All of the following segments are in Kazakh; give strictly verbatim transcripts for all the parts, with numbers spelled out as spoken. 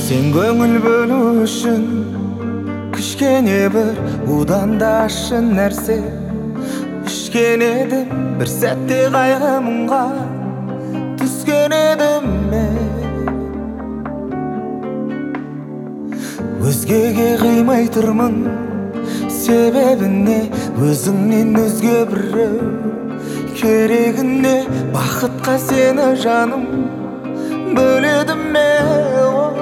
Сен көңіл бөлу үшін кішкене бір удан да шын нәрсе ішкен едім, бір сәтте қайғы мұңға түскен едім мен. Өзгеге қимай тұрмын, себебіне өзіңнен өзге біреу керегіне. Бақытқа сені жаным бөледім мен.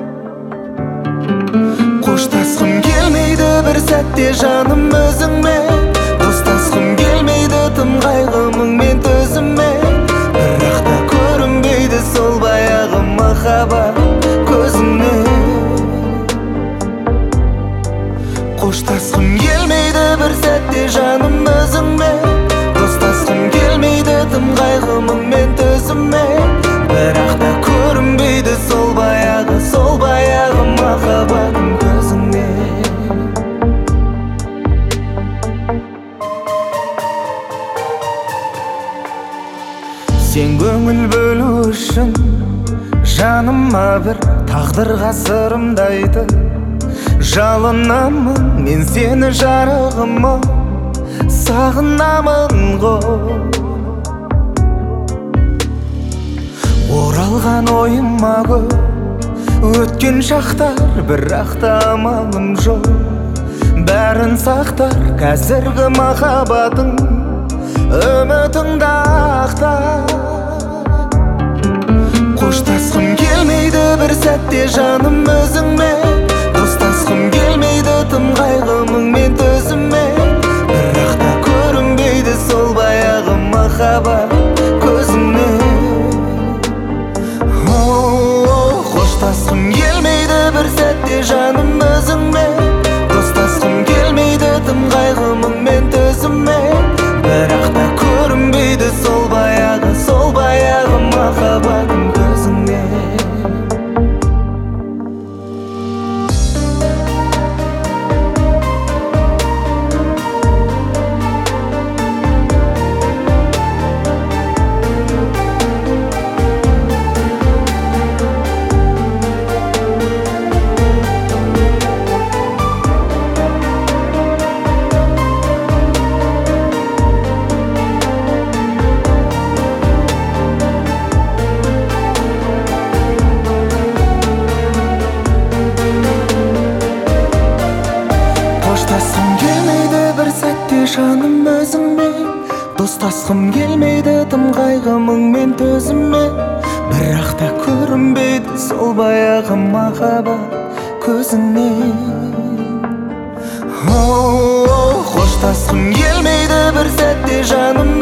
Қоштасқым келмейді бір сәтте жаным өзіңмен, достасқым келмейді тым қайғы мұңмен төзіммен. Бірақ та көрінбейді сол баяғы махаббат көзіңнен. Қоштасқым келмейді бір сәтте жаным өзіңмен, достасқым келмейді тым қайғы мұңмен төзіммен. Бірақ та көрінбейді сол баяғы, сол баяғы махаббатым көзіңнен. Сен көңіл бөлу үшін жаныма бір тағдырға сырымды айтып жалынамын, мен сені жарығыма сағынамын ғой. Оралған ойыма көп өткен шақтар, бірақ та амалым жоқ. Бәрін сақтар қазіргі махаббатың, үмітіңді ақтар. Қоштасқым келмейді бір сәтте жаным өзіңмен, достасқым келмейді тым қайғы мұңмен төзіммен. Бірақ та көрінбейді сол баяғы махаббат көзіңнен. Қоштасқым келмейді бір сәтте жаным өзіңмен, достасқым келмейді тым қайғы мұңмен төзіммен. Бірақ та көрінбейді сол баяғы, сол баяғы махаббатым көзіңнен. Жаным өзіңмен, достасқым келмейді тым қайғы мұңмен төзіммен. Бірақ та көрінбейді сол баяғы махаббат көзіңнен. Қоштасқым келмейді бір сәтте жаным